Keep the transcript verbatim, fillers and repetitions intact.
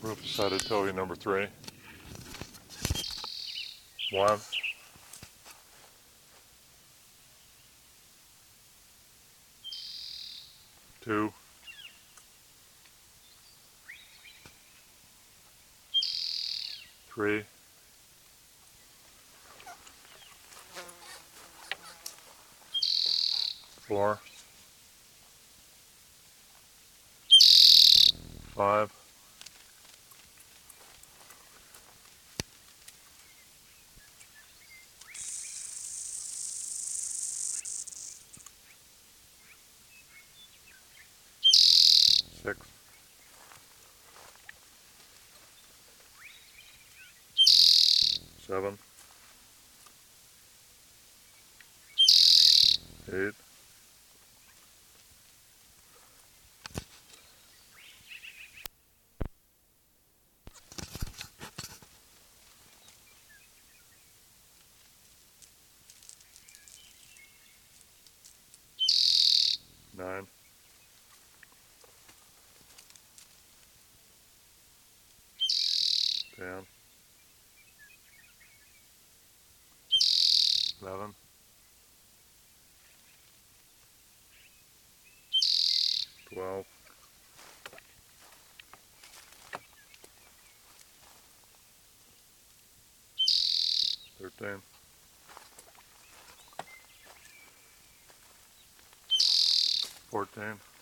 Rufus Towie number three. One. Two. Three. Four. Five. Six. Seven. Eight. Nine. Ten. Eleven. Twelve. Thirteen. Fourteen.